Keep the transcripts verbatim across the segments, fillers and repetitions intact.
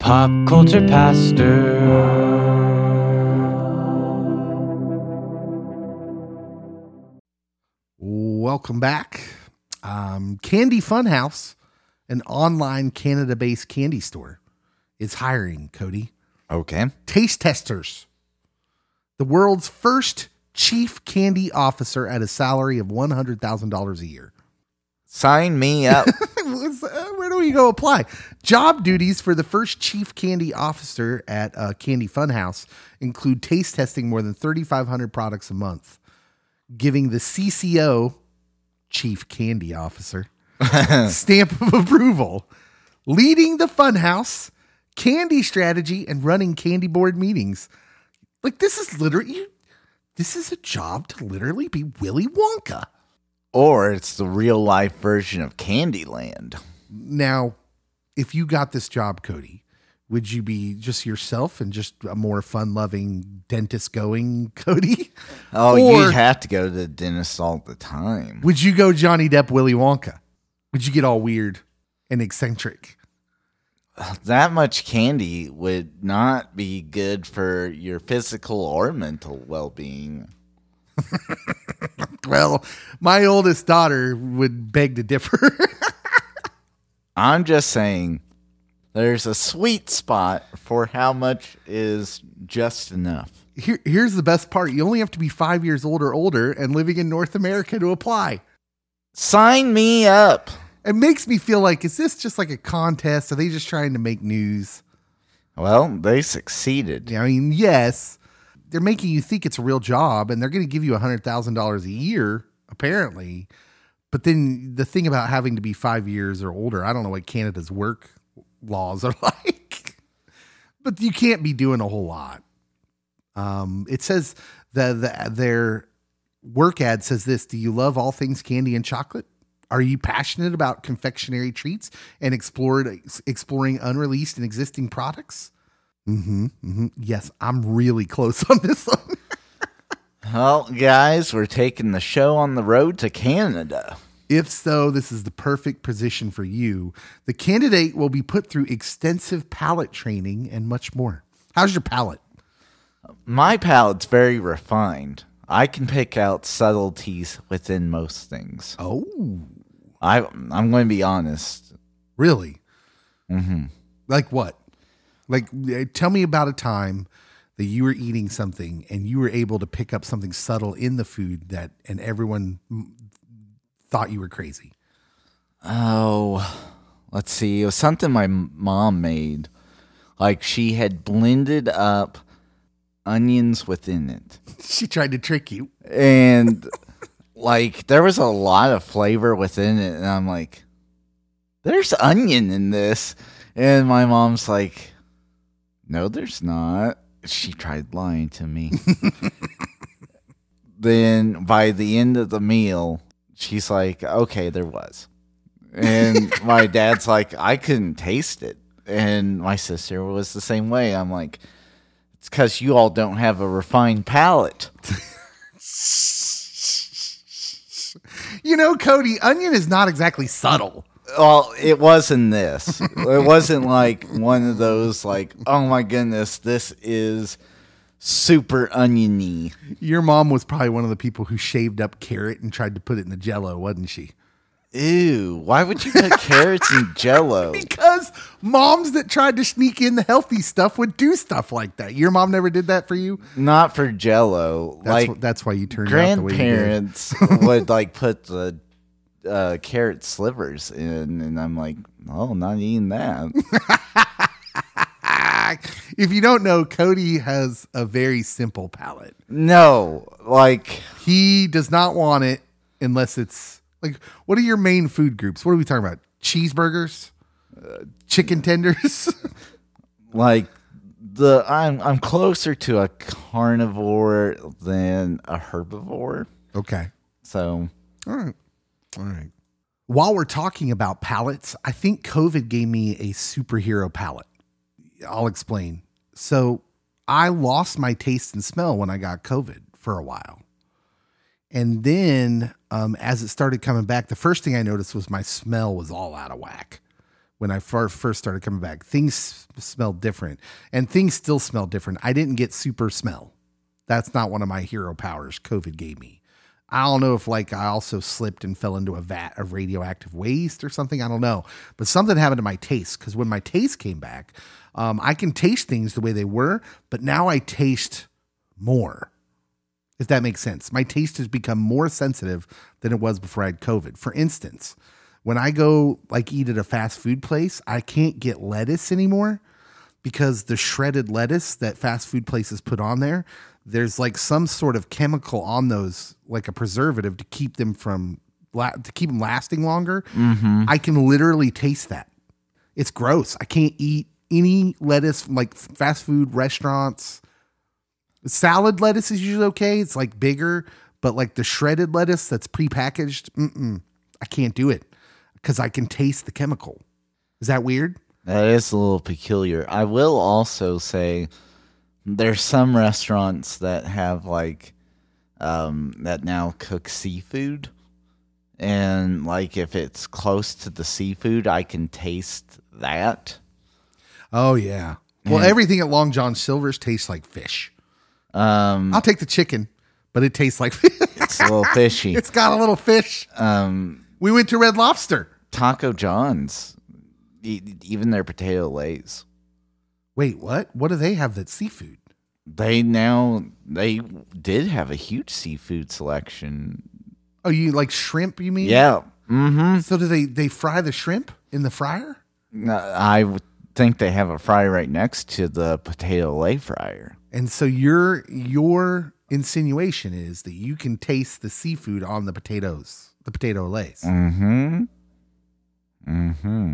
Pop Culture Pastor. Welcome back. Um, Candy Funhouse, an online Canada-based candy store, is hiring, Cody. Okay. Taste testers. The world's first chief candy officer at a salary of one hundred thousand dollars a year. Sign me up. Where do we go apply? Job duties for the first chief candy officer at uh, Candy Funhouse include taste testing more than thirty-five hundred products a month, giving the C C O, chief candy officer, stamp of approval, leading the Funhouse, candy strategy, and running candy board meetings. Like, this is literally, this is a job to literally be Willy Wonka. Or it's the real life version of Candyland. Now, if you got this job, Cody, would you be just yourself and just a more fun-loving dentist-going Cody? Oh, or you'd have to go to the dentist all the time. would you go Johnny Depp, Willy Wonka? Would you get all weird and eccentric? That much candy would not be good for your physical or mental well-being. Well, my oldest daughter would beg to differ. I'm just saying there's a sweet spot for how much is just enough. Here, here's the best part. You only have to be five years old or older and living in North America to apply. Sign me up. It makes me feel like, is this just like a contest? Are they just trying to make news? Well, they succeeded. I mean, yes, they're making you think it's a real job, and they're going to give you one hundred thousand dollars a year, apparently. But then the thing about having to be five years or older, I don't know what Canada's work laws are like, but you can't be doing a whole lot. Um, it says that the, their work ad says this: do you love all things candy and chocolate? Are you passionate about confectionery treats and explored, exploring unreleased and existing products? Mm-hmm, mm-hmm. Yes, I'm really close on this one. Well, guys, we're taking the show on the road to Canada. If so, this is the perfect position for you. The candidate will be put through extensive palate training and much more. How's your palate? My palate's very refined. I can pick out subtleties within most things. Oh, I, I'm going to be honest. really? Mm-hmm. Like what? Like, uh, tell me about a time that you were eating something and you were able to pick up something subtle in the food that, and everyone m- thought you were crazy. Oh, let's see. It was something my m- mom made. Like, she had blended up onions within it. She tried to trick you. And, like, there was a lot of flavor within it. And I'm like, there's onion in this. And my mom's like, no, there's not. She tried lying to me. Then by the end of the meal, she's like, okay, there was. And my dad's like, I couldn't taste it. And my sister was the same way. I'm like, it's because you all don't have a refined palate. You know, Cody, onion is not exactly subtle. Well, it wasn't this. It wasn't like one of those like, oh my goodness, this is super oniony. Your mom was probably one of the people who shaved up carrot and tried to put it in the Jell-O, wasn't she? Ew, why would you put carrots in Jell-O? Because moms that tried to sneak in the healthy stuff would do stuff like that. Your mom never did that for you? Not for Jell-O. That's, like wh- that's why you turned out the way you did. grandparents would like put the uh, carrot slivers in, and I'm like, oh, not eating that. If you don't know, Cody has a very simple palate. No, like He does not want it unless it's like, what are your main food groups? What are we talking about? Cheeseburgers? Uh, chicken tenders? like the I'm I'm closer to a carnivore than a herbivore. Okay. So, all right. All right. While we're talking about palates, I think COVID gave me a superhero palate. I'll explain. So I lost my taste and smell when I got COVID for a while. And then um, as it started coming back, the first thing I noticed was my smell was all out of whack. when I fir- first started coming back. Things smelled different, and things still smell different. I didn't get super smell. That's not one of my hero powers COVID gave me. I don't know if like I also slipped and fell into a vat of radioactive waste or something. I don't know. But something happened to my taste, because when my taste came back, um, I can taste things the way they were, but now I taste more. If that makes sense. My taste has become more sensitive than it was before I had COVID. For instance, when I go like eat at a fast food place, I can't get lettuce anymore because the shredded lettuce that fast food places put on there, there's like some sort of chemical on those, like a preservative to keep them from to keep them lasting longer. Mm-hmm. I can literally taste that. It's gross. I can't eat any lettuce from like fast food restaurants. Salad lettuce is usually okay. It's like bigger, but like the shredded lettuce that's prepackaged, mm-mm, I can't do it because I can taste the chemical. Is that weird? That is a little peculiar. I will also say there's some restaurants that have like um, that now cook seafood, and like if it's close to the seafood, I can taste that. Oh yeah. Well, And- everything at Long John Silver's tastes like fish. Um, I'll take the chicken, but it tastes like fish. it's a little fishy. It's got a little fish. Um, We went to Red Lobster. Taco John's, e- even their potato lays. Wait, what? What do they have that's seafood? They now they did have a huge seafood selection. Oh, you like shrimp, you mean? Yeah. Mm-hmm. So do they, they fry the shrimp in the fryer? I would think they have a fryer right next to the potato lay fryer. And so your your insinuation is that you can taste the seafood on the potatoes, the potato lays. Mm-hmm. Mm-hmm.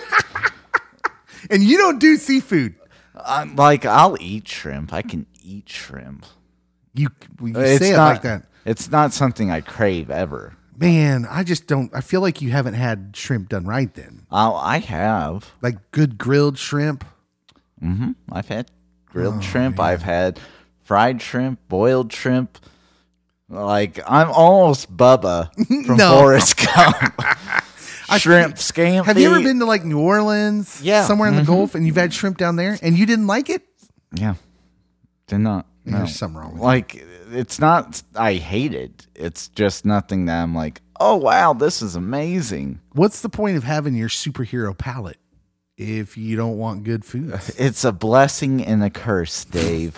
And you don't do seafood. uh, like I'll eat shrimp. I can eat shrimp. You, you It's say it not, like that. It's not something I crave ever. Man, I just don't. I feel like you haven't had shrimp done right then. Oh, I have. Like good grilled shrimp. Mm-hmm. I've had grilled Oh, shrimp. man. I've had fried shrimp, boiled shrimp. Like I'm almost Bubba from No. Forrest Gump. Shrimp scampi. Have you ever been to like New Orleans? Yeah. Somewhere in the Mhm. Gulf, and you've had shrimp down there and you didn't like it? Yeah. Did not. No. There's something wrong with it. Like it's not. I hate it. It's just nothing that I'm like, oh wow, this is amazing. What's the point of having your superhero palate if you don't want good food? It's a blessing and a curse, Dave.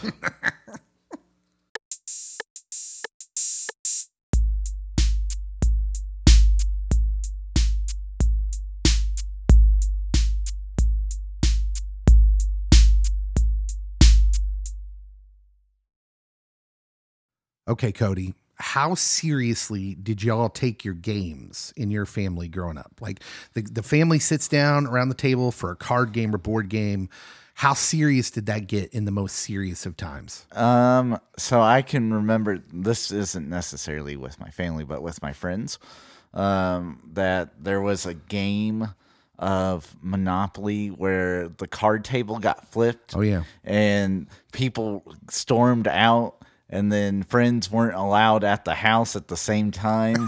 Okay, Cody, how seriously did y'all take your games in your family growing up? Like the, the family sits down around the table for a card game or board game. How serious did that get in the most serious of times? Um, so I can remember this isn't necessarily with my family, but with my friends. Um, that there was a game of Monopoly where the card table got flipped. Oh, yeah. And people stormed out, and then friends weren't allowed at the house at the same time.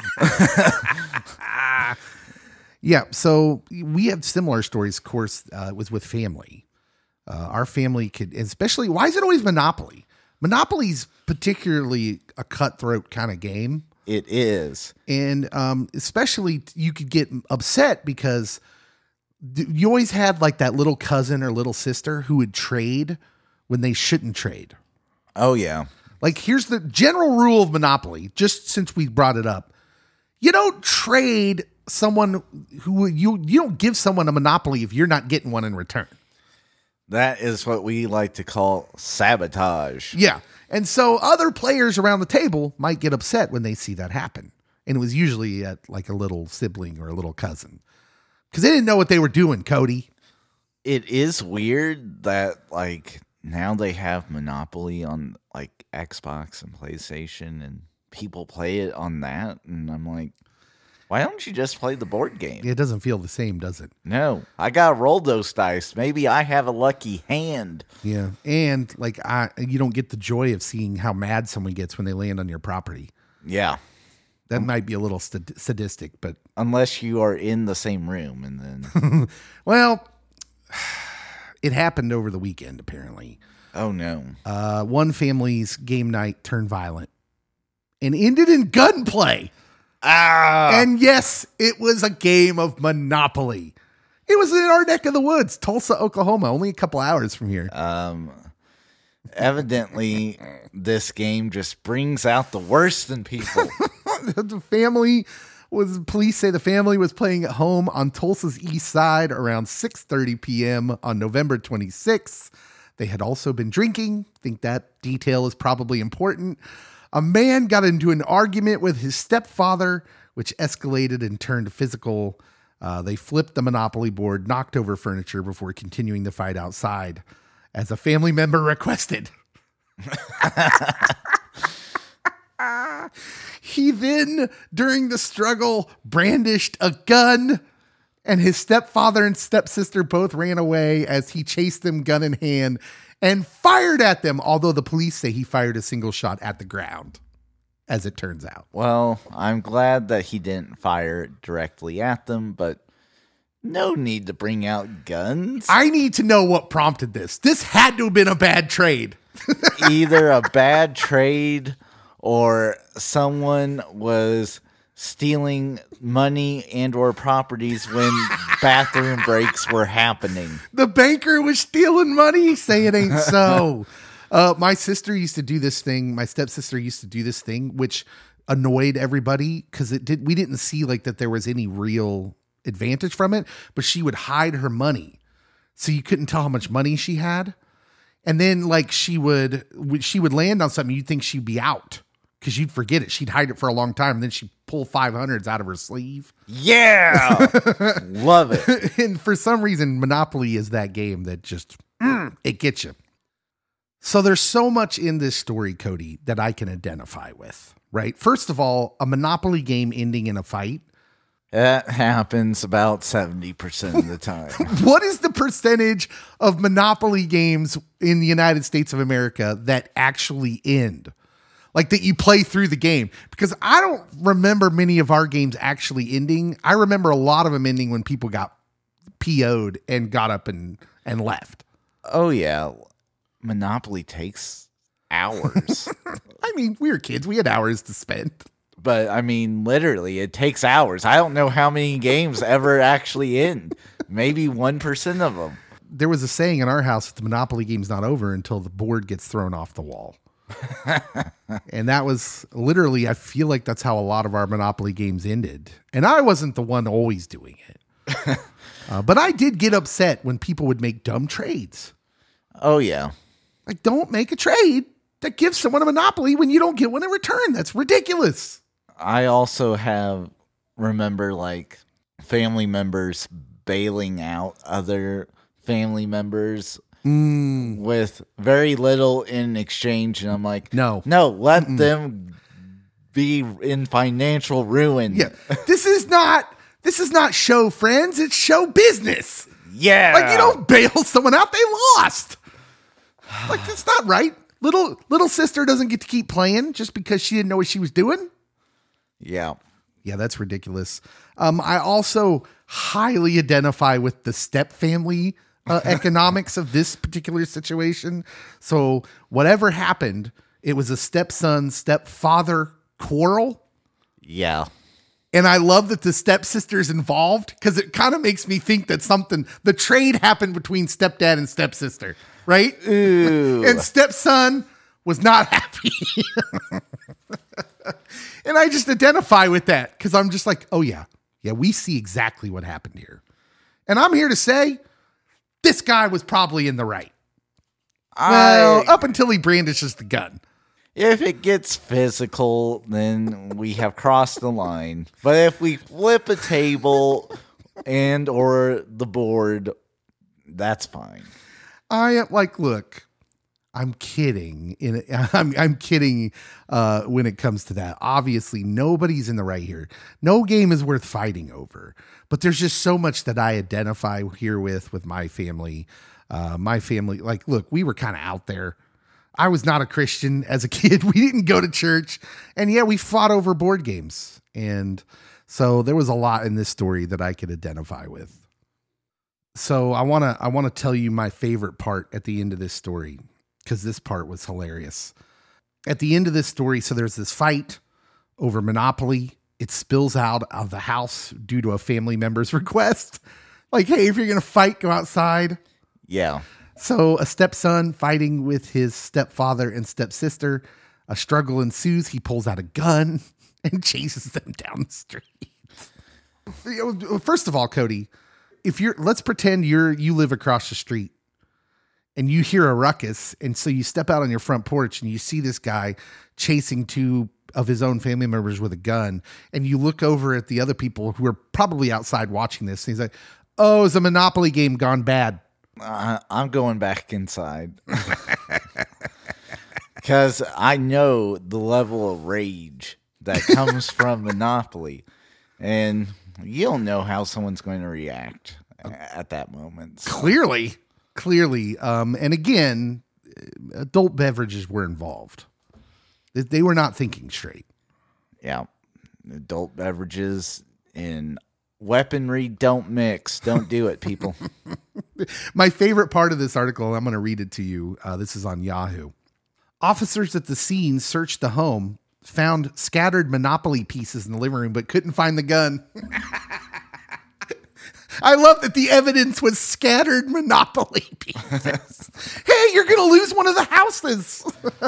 Yeah, so we have similar stories, of course. Uh, it was with family. Uh, our family could, especially, why is it always Monopoly? Monopoly's particularly a cutthroat kind of game. It is. And um, especially you could get upset because th- you always had like that little cousin or little sister who would trade when they shouldn't trade. Oh, yeah. Like here's the general rule of Monopoly, just since we brought it up. You don't trade someone who you you don't give someone a Monopoly if you're not getting one in return. That is what we like to call sabotage. Yeah. And so other players around the table might get upset when they see that happen. And it was usually at like a little sibling or a little cousin because they didn't know what they were doing, Cody. It is weird that like now they have Monopoly on like Xbox and PlayStation and people play it on that. And I'm like, why don't you just play the board game? It doesn't feel the same, does it? No, I got to roll those dice. Maybe I have a lucky hand. Yeah. And like, I, you don't get the joy of seeing how mad someone gets when they land on your property. Yeah. That might be a little st- sadistic, but Unless you are in the same room and then. well, it happened over the weekend, apparently. Oh, no. Uh, one family's game night turned violent and ended in gunplay. Ah! And yes, it was a game of Monopoly. It was in our neck of the woods, Tulsa, Oklahoma, only a couple hours from here. Um, evidently, this game just brings out the worst in people. The family was, police say the family was playing at home on Tulsa's east side around six thirty p.m. on November twenty-sixth. They had also been drinking. I think that detail is probably important. A man got into an argument with his stepfather, which escalated and turned physical. Uh, they flipped the Monopoly board, knocked over furniture before continuing the fight outside, as a family member requested. He then, during the struggle, brandished a gun, and his stepfather and stepsister both ran away as he chased them gun in hand and fired at them, although the police say he fired a single shot at the ground, as it turns out. Well, I'm glad that he didn't fire directly at them, but no need to bring out guns. I need to know what prompted this. This had to have been a bad trade. Either a bad trade or someone was stealing money and or properties when bathroom breaks were happening. The banker was stealing money. Say it ain't so. Uh, my sister used to do this thing. My stepsister used to do this thing, which annoyed everybody because it did. We didn't see like that there was any real advantage from it, but she would hide her money, so you couldn't tell how much money she had. And then like she would, she would land on something. You'd think she'd be out because you'd forget it. She'd hide it for a long time, and then she'd pull five hundreds out of her sleeve. Yeah, love it. And for some reason, Monopoly is that game that just mm, it gets you. So there's so much in this story, Cody, that I can identify with. Right? First of all, a Monopoly game ending in a fight. That happens about seventy percent of the time. What is the percentage of Monopoly games in the United States of America that actually end? Like that you play through the game? Because I don't remember many of our games actually ending. I remember a lot of them ending when people got P O'd and got up and, and left. Oh, yeah. Monopoly takes hours. I mean, we were kids. We had hours to spend. But, I mean, literally, it takes hours. I don't know how many games ever actually end. Maybe one percent of them. There was a saying in our house that the Monopoly game's not over until the board gets thrown off the wall. And that was literally, I feel like that's how a lot of our Monopoly games ended. And I wasn't the one always doing it. uh, but I did get upset when people would make dumb trades. Oh, yeah. Like, don't make a trade that gives someone a Monopoly when you don't get one in return. That's ridiculous. I also have, remember, like, family members bailing out other family members Mm. with very little in exchange. And I'm like, No. no, let Mm-mm. them be in financial ruin. Yeah. This is not, this is not show friends. It's show business. Yeah. Like, you don't bail someone out. They lost. Like, that's not right. Little, little sister doesn't get to keep playing just because she didn't know what she was doing. Yeah. Yeah, that's ridiculous. Um, I also highly identify with the step family uh, economics of this particular situation. So whatever happened, it was a stepson, stepfather quarrel. Yeah. And I love that the stepsister's involved because it kind of makes me think that something, the trade happened between stepdad and stepsister, right? Ooh. And stepson was not happy. And I just identify with that because I'm just like, oh, yeah. Yeah, we see exactly what happened here. And I'm here to say this guy was probably in the right. I, well, up until he brandishes the gun. If it gets physical, then we have crossed the line. But if we flip a table and or the board, that's fine. I am like, look, I'm kidding. In I'm I'm kidding uh, when it comes to that. Obviously, nobody's in the right here. No game is worth fighting over. But there's just so much that I identify here with with my family. Uh, my family, like, look, we were kind of out there. I was not a Christian as a kid. We didn't go to church. And yeah, we fought over board games. And so there was a lot in this story that I could identify with. So I want to I want to tell you my favorite part at the end of this story, because this part was hilarious. At the end of this story, so there's this fight over Monopoly. It spills out of the house due to a family member's request. Like, hey, if you're going to fight, go outside. Yeah. So a stepson fighting with his stepfather and stepsister. A struggle ensues. He pulls out a gun and chases them down the street. First of all, Cody, if you're, let's pretend you're, you live across the street and you hear a ruckus. And so you step out on your front porch and you see this guy chasing two of his own family members with a gun. And you look over at the other people who are probably outside watching this. And he's like, oh, it's a Monopoly game gone bad. Uh, I'm going back inside. Because I know the level of rage that comes from Monopoly. And you don't know how someone's going to react at that moment. So. Clearly, clearly. Um, and again, adult beverages were involved. They were not thinking straight. Yeah. Adult beverages and weaponry don't mix. Don't do it, people. My favorite part of this article, I'm going to read it to you. Uh, this is on Yahoo. Officers at the scene searched the home, found scattered Monopoly pieces in the living room, but couldn't find the gun. I love that the evidence was scattered Monopoly pieces. Hey, you're going to lose one of the houses.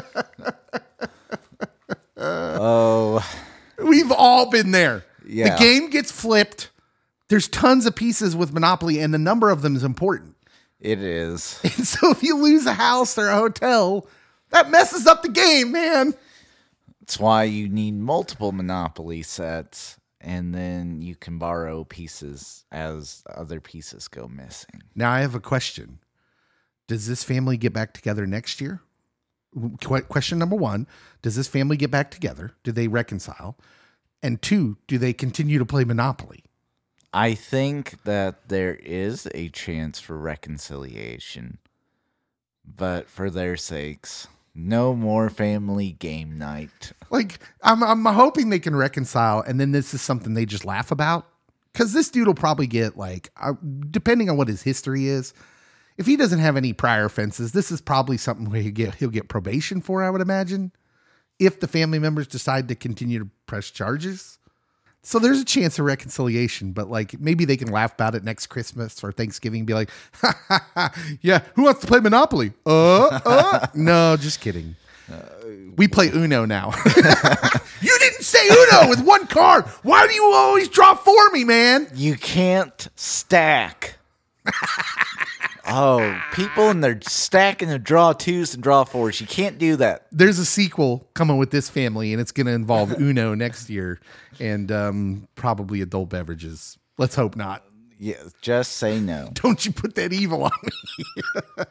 Oh. We've all been there. Yeah. The game gets flipped. There's tons of pieces with Monopoly, and the number of them is important. It is. And so if you lose a house or a hotel, that messes up the game, man. That's why you need multiple Monopoly sets, and then you can borrow pieces as other pieces go missing. Now, I have a question. Does this family get back together next year? Qu- question number one, does this family get back together? Do they reconcile? And two, do they continue to play Monopoly? I think that there is a chance for reconciliation, but for their sakes, no more family game night. Like, I'm I'm hoping they can reconcile, and then this is something they just laugh about. Because this dude will probably get, like, uh, depending on what his history is, if he doesn't have any prior offenses, this is probably something where he'll get, he'll get probation for, I would imagine, if the family members decide to continue to press charges. So there's a chance of reconciliation, but like maybe they can laugh about it next Christmas or Thanksgiving and be like, ha, ha, ha, yeah, who wants to play Monopoly? Uh, uh. No, just kidding. We play Uno now. You didn't say Uno with one card. Why do you always draw for me, man? You can't stack. Oh, people and they're stacking the draw twos and draw fours. You can't do that. There's a sequel coming with this family, and it's going to involve Uno next year and um, probably adult beverages. Let's hope not. Yeah, just say no. Don't you put that evil on me.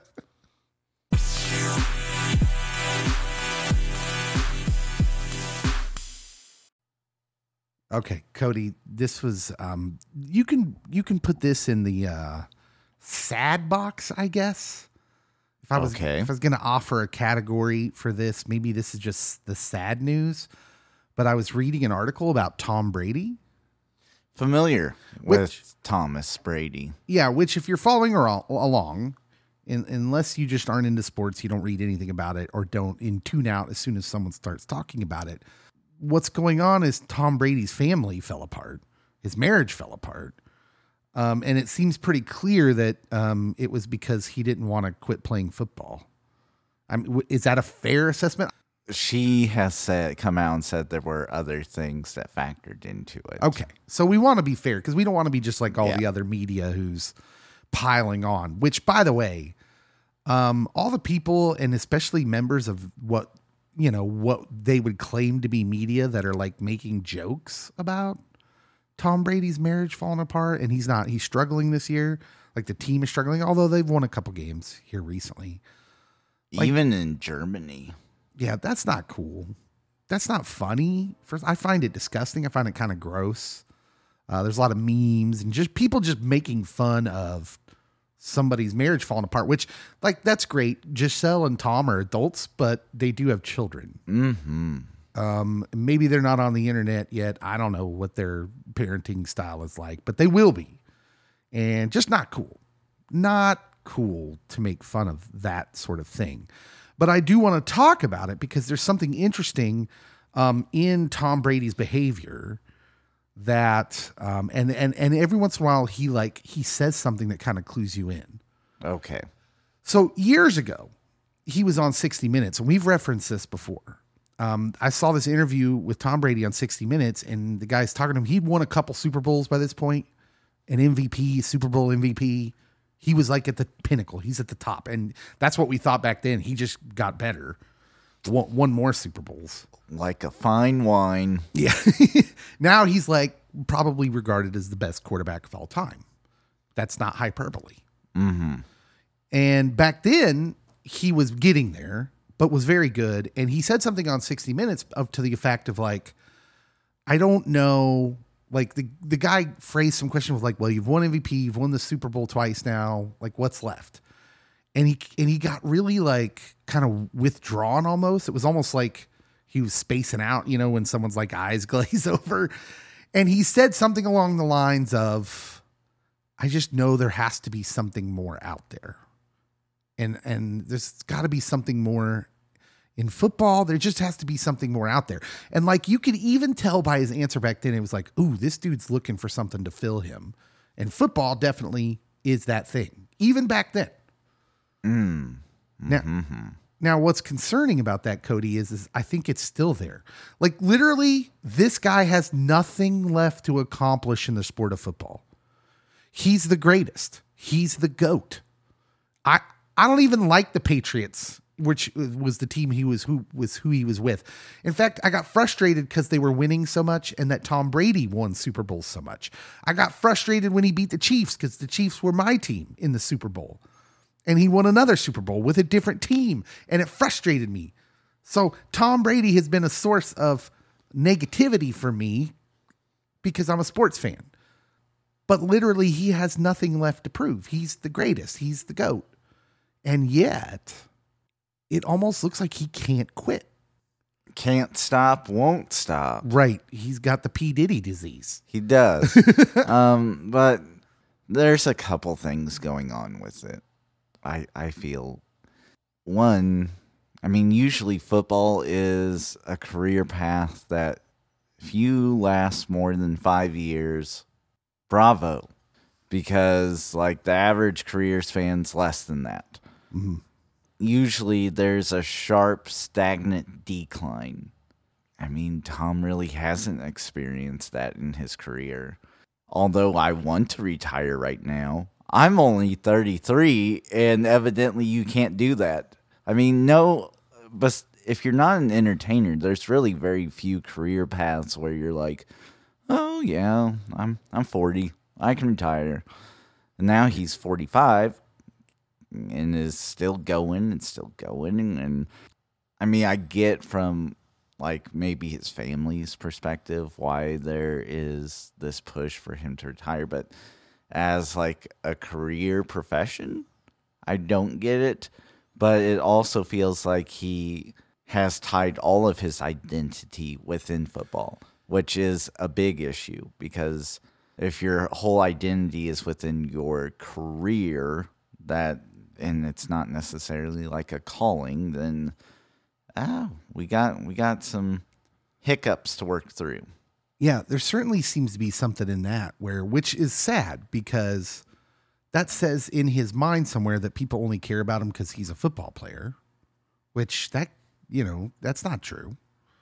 Okay, Cody, this was um, you can you can put this in the uh, sad box, I guess. If I was okay. if I was going to offer a category for this, maybe this is just the sad news. But I was reading an article about Tom Brady. Familiar with Which, Thomas Brady. Yeah, which if you're following al- along, in, unless you just aren't into sports, you don't read anything about it or don't in tune out as soon as someone starts talking about it. What's going on is Tom Brady's family fell apart. His marriage fell apart. Um, and it seems pretty clear that um, it was because he didn't want to quit playing football. I mean, w- is that a fair assessment? She has said, come out and said there were other things that factored into it. Okay. So we want to be fair because we don't want to be just like all Yeah. the other media who's piling on, which, by the way, um, all the people and especially members of what, you know, what they would claim to be media that are like making jokes about Tom Brady's marriage falling apart and he's not, he's struggling this year. Like the team is struggling, although they've won a couple games here recently. Like, Even in Germany. Yeah, that's not cool. That's not funny. First, I find it disgusting. I find it kind of gross. Uh, there's a lot of memes and just people just making fun of somebody's marriage falling apart, which, like, that's great. Giselle and Tom are adults, but they do have children. Mm-hmm. Um, maybe they're not on the internet yet. I don't know what their parenting style is like, but they will be. And just not cool. Not cool to make fun of that sort of thing. But I do want to talk about it because there's something interesting um, in Tom Brady's behavior that, um, and, and, and every once in a while he like, he says something that kind of clues you in. Okay. So years ago, he was on sixty minutes, and we've referenced this before. Um, I saw this interview with Tom Brady on sixty minutes, and the guy's talking to him. He'd won a couple Super Bowls by this point, an M V P, Super Bowl M V P. He was like at the pinnacle. He's at the top. And that's what we thought back then. He just got better. Won, won more Super Bowls. Like a fine wine. Yeah. Now he's like probably regarded as the best quarterback of all time. That's not hyperbole. Mm-hmm. And back then he was getting there, but was very good. And he said something on sixty minutes of to the effect of like, I don't know. Like the, the guy phrased some question with like, well, you've won M V P, you've won the Super Bowl twice now. Like, what's left? And he and he got really like kind of withdrawn almost. It was almost like he was spacing out, you know, when someone's like eyes glaze over. And he said something along the lines of, I just know there has to be something more out there. And and there's got to be something more in football. There just has to be something more out there. And like you could even tell by his answer back then, it was like, ooh, this dude's looking for something to fill him. And football definitely is that thing, even back then. Mm. Now, Mm-hmm. now what's concerning about that, Cody, is, is I think it's still there. Like literally, this guy has nothing left to accomplish in the sport of football. He's the greatest. He's the GOAT. I I don't even like the Patriots, which was the team he was who was who he was with. In fact, I got frustrated because they were winning so much and that Tom Brady won Super Bowls so much. I got frustrated when he beat the Chiefs because the Chiefs were my team in the Super Bowl. And he won another Super Bowl with a different team, and it frustrated me. So Tom Brady has been a source of negativity for me because I'm a sports fan. But literally, he has nothing left to prove. He's the greatest. He's the GOAT. And yet, it almost looks like he can't quit. Can't stop, won't stop. Right. He's got the P. Diddy disease. He does. um, but there's a couple things going on with it. I, I feel one, I mean, usually football is a career path that if you last more than five years, bravo, because like the average career span's less than that. Mm-hmm. Usually there's a sharp, stagnant decline. I mean, Tom really hasn't experienced that in his career. Although I want to retire right now. I'm only thirty-three, and evidently you can't do that. I mean, no, but if you're not an entertainer, there's really very few career paths where you're like, oh yeah, I'm I'm forty, I can retire. And now he's forty-five, and is still going and still going. And, and I mean, I get from like maybe his family's perspective why there is this push for him to retire, but as like a career profession, I don't get it. But it also feels like he has tied all of his identity within football, which is a big issue because if your whole identity is within your career, that and it's not necessarily like a calling, then ah, we got we got some hiccups to work through. Yeah, there certainly seems to be something in that where, which is sad because that says in his mind somewhere that people only care about him because he's a football player, which that, you know, that's not true.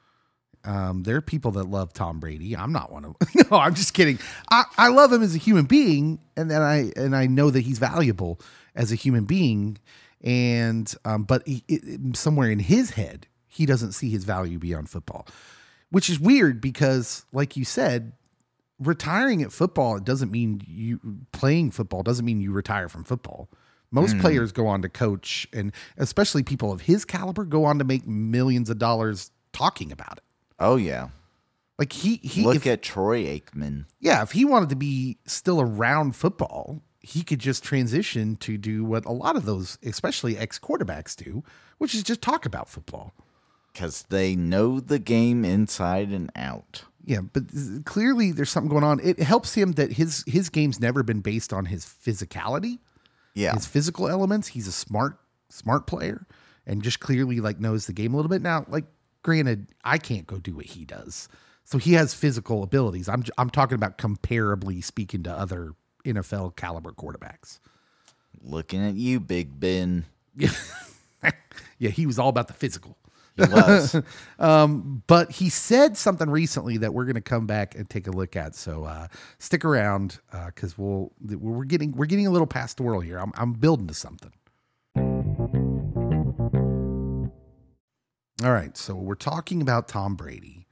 Um, there are people that love Tom Brady. I'm not one of them. No, I'm just kidding. I, I love him as a human being. And then I, and I know that he's valuable as a human being. And, um, but he, it, somewhere in his head, he doesn't see his value beyond football. Which is weird because, like you said, retiring at football, it doesn't mean you playing football doesn't mean you retire from football. Most mm. players go on to coach, and especially people of his caliber go on to make millions of dollars talking about it. Oh yeah, like he he look if, at Troy Aikman. Yeah, if he wanted to be still around football, he could just transition to do what a lot of those, especially ex-quarterbacks do, which is just talk about football. Because they know the game inside and out. Yeah, but clearly there's something going on. It helps him that his his game's never been based on his physicality, Yeah. his physical elements. He's a smart, smart player and just clearly like knows the game a little bit. Now, like, granted, I can't go do what he does. So he has physical abilities. I'm I'm talking about comparably speaking to other N F L caliber quarterbacks. Looking at you, Big Ben. Yeah, yeah, he was all about the physical. He was. um, but he said something recently that we're going to come back and take a look at. So uh, stick around because uh, we'll we're getting we're getting a little past the whirl here. I'm I'm building to something. All right, so we're talking about Tom Brady,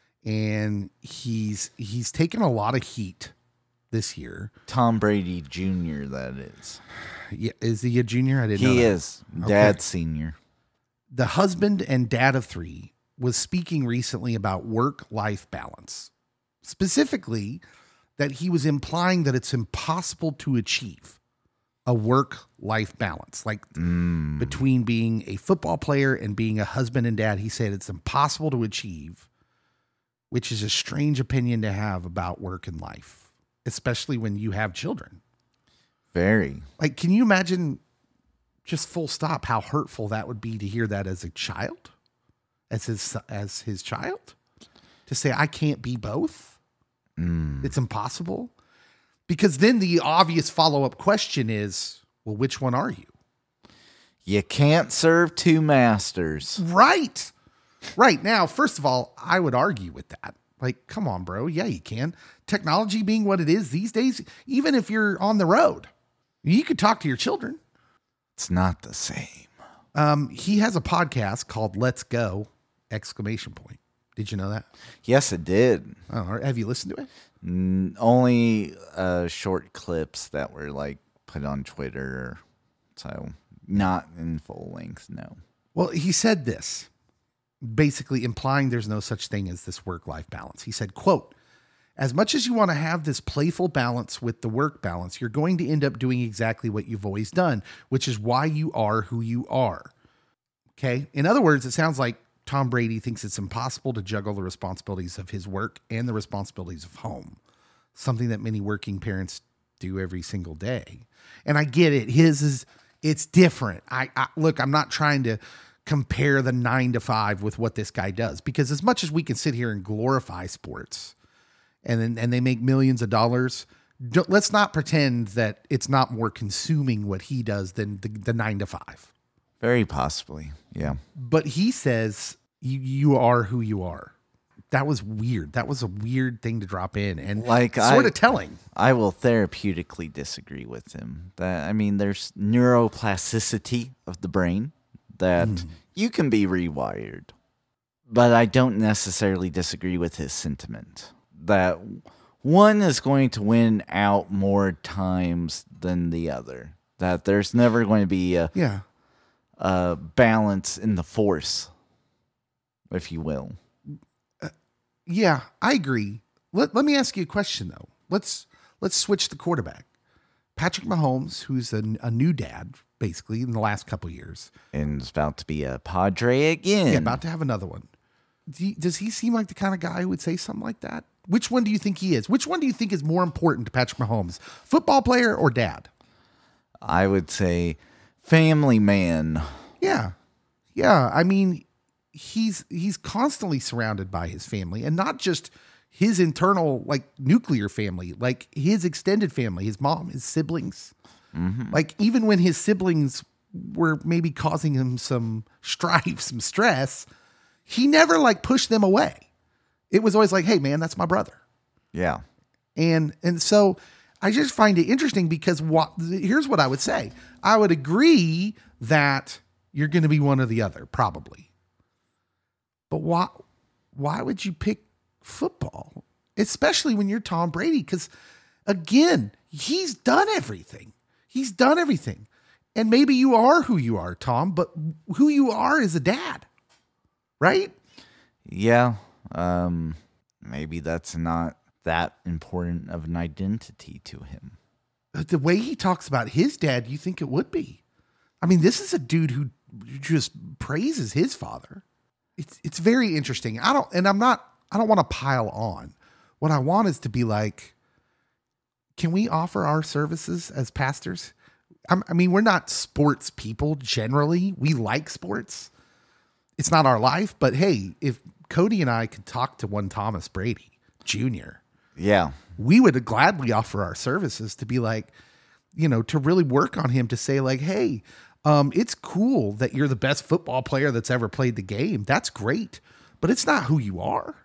and he's he's taken a lot of heat this year. Tom Brady Junior, that is. Yeah, is he a junior? I didn't know. He that. is. Dad Senior. The husband and dad of three was speaking recently about work-life balance. Specifically, that he was implying that it's impossible to achieve a work-life balance. Like Mm. between being a football player and being a husband and dad, he said it's impossible to achieve, which is a strange opinion to have about work and life, especially when you have children. Very. Like, can you imagine, just full stop, how hurtful that would be to hear that as a child, as his as his child, to say I can't be both? Mm. It's impossible. Because then the obvious follow-up question is, well, which one are you? You can't serve two masters. Right. Right. Now, first of all, I would argue with that. Like, come on, bro. Yeah, you can. Technology being what it is these days, even if you're on the road, you could talk to your children. It's not the same. Um, he has a podcast called Let's Go! Exclamation point. Did you know that? Yes, it did. Oh, have you listened to it? N- only uh, short clips that were like put on Twitter. So not in full length, no. Well, he said this, basically implying there's no such thing as this work-life balance. He said, quote, as much as you want to have this playful balance with the work balance, you're going to end up doing exactly what you've always done, which is why you are who you are. Okay. In other words, it sounds like Tom Brady thinks it's impossible to juggle the responsibilities of his work and the responsibilities of home, something that many working parents do every single day. And I get it. His is, it's different. I, I look, I'm not trying to compare the nine to five with what this guy does, because as much as we can sit here and glorify sports and then, and they make millions of dollars, don't, let's not pretend that it's not more consuming what he does than the, the nine to five. Very possibly, yeah. But he says you you are who you are. That was weird. That was a weird thing to drop in, and Like, sort I- of telling. I will therapeutically disagree with him. That I mean, there's neuroplasticity of the brain that Mm. you can be rewired, but I don't necessarily disagree with his sentiment that one is going to win out more times than the other. That there's never going to be a, Yeah. a balance in the force, if you will. Yeah, I agree. Let, let me ask you a question though. Let's let's switch the quarterback. Patrick Mahomes, who's a, a new dad, basically in the last couple of years, And it's about to be a Padre again. yeah, about to have another one. Do you- does he seem like the kind of guy who would say something like that? Which one do you think he is? Which one do you think is more important to Patrick Mahomes, football player or dad? I would say family man. Yeah. Yeah. I mean, he's he's constantly surrounded by his family, and not just his internal like nuclear family, like his extended family, his mom, his siblings. Like even when his siblings were maybe causing him some strife, some stress, he never like pushed them away. It was always like, "Hey man, that's my brother." Yeah. And and so I just find it interesting because what here's what I would say. I would agree that you're going to be one or the other, probably. But why why would you pick football? Especially when you're Tom Brady, because again, he's done everything. He's done everything. And maybe you are who you are, Tom, but who you are is a dad. Right? Yeah. Um, maybe that's not that important of an identity to him. the way he talks about his dad, you think it would be. I mean, this is a dude who just praises his father. It's it's very interesting. I don't, and I'm not, I don't want to pile on. What I want is to be like, can we offer our services as pastors? I'm, I mean, we're not sports people generally. We like sports. It's not our life, but hey, if Cody and I could talk to one Thomas Brady Junior, Yeah. we would gladly offer our services to be like, you know, to really work on him, to say like, hey, um, it's cool that you're the best football player that's ever played the game. That's great, but it's not who you are.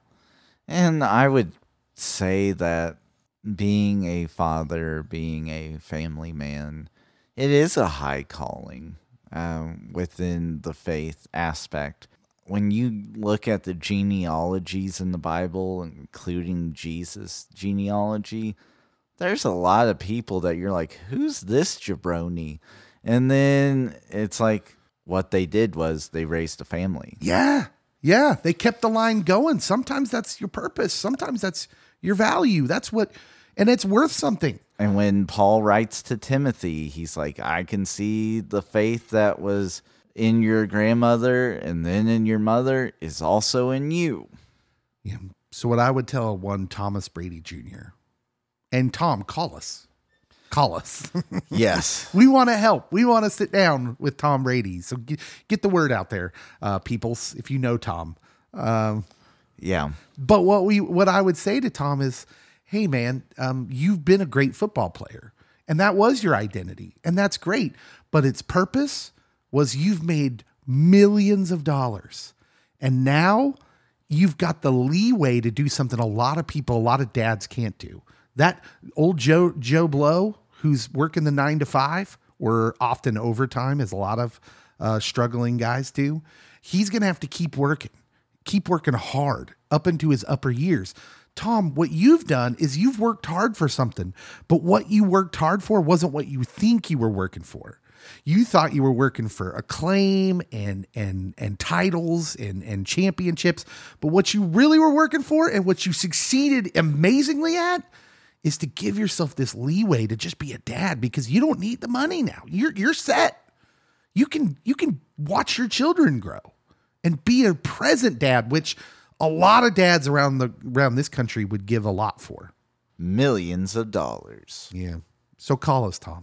And I would say that being a father, being a family man, it is a high calling um, within the faith aspect. When you look at the genealogies in the Bible, including Jesus' genealogy, there's a lot of people that you're like, who's this jabroni? And then it's like, what they did was they raised a family. Yeah. Yeah. They kept the line going. Sometimes that's your purpose. Sometimes that's your value. That's what, and it's worth something. And when Paul writes to Timothy, he's like, I can see the faith that was in your grandmother and then in your mother is also in you. Yeah. So what I would tell one Thomas Brady Junior, and Tom, call us, call us. Yes. We want to help. We want to sit down with Tom Brady. So get, get the word out there, uh, peoples, if you know Tom. Um, yeah. But what we, what I would say to Tom is, hey man, um, you've been a great football player and that was your identity and that's great. But its purpose was you've made millions of dollars and now you've got the leeway to do something a lot of people, a lot of dads can't do. That old Joe, Joe Blow, who's working the nine to five or often overtime, as a lot of uh, struggling guys do. He's going to have to keep working, keep working hard up into his upper years. Tom, what you've done is you've worked hard for something, but what you worked hard for wasn't what you think you were working for. You thought you were working for acclaim and and and titles and, and championships, but what you really were working for and what you succeeded amazingly at is to give yourself this leeway to just be a dad, because you don't need the money now. You're you're set. You can you can watch your children grow and be a present dad, which a lot of dads around the around this country would give a lot for. Millions of dollars. Yeah. So call us, Tom.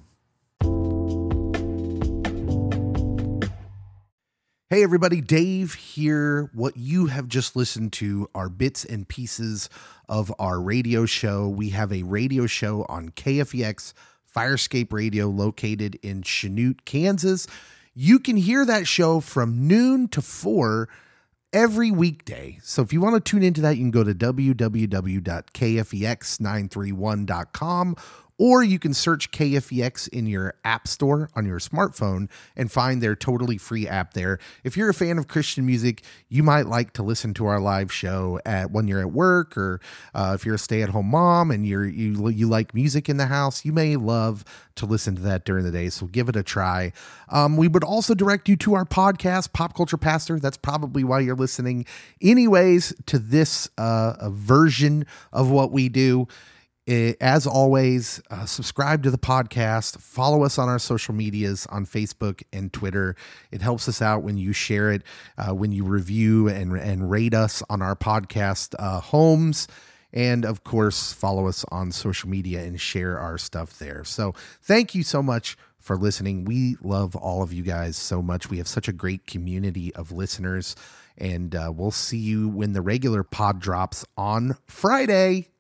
Hey, everybody. Dave here. What you have just listened to are bits and pieces of our radio show. We have a radio show on K F E X Firescape Radio located in Chanute, Kansas. You can hear that show from noon to four every weekday. So if you want to tune into that, you can go to w w w dot k f e x nine three one dot com, or you can search K F E X in your app store on your smartphone and find their totally free app there. If you're a fan of Christian music, you might like to listen to our live show at when you're at work, or uh, if you're a stay-at-home mom and you're you you like music in the house, you may love to listen to that during the day. So give it a try. Um, we would also direct you to our podcast, Pop Culture Pastor. That's probably why you're listening anyways to this uh, version of what we do. As always, uh, subscribe to the podcast, follow us on our social medias on Facebook and Twitter. It helps us out when you share it, uh, when you review and, and rate us on our podcast uh, homes. And of course, follow us on social media and share our stuff there. So thank you so much for listening. We love all of you guys so much. We have such a great community of listeners, and uh, we'll see you when the regular pod drops on Friday.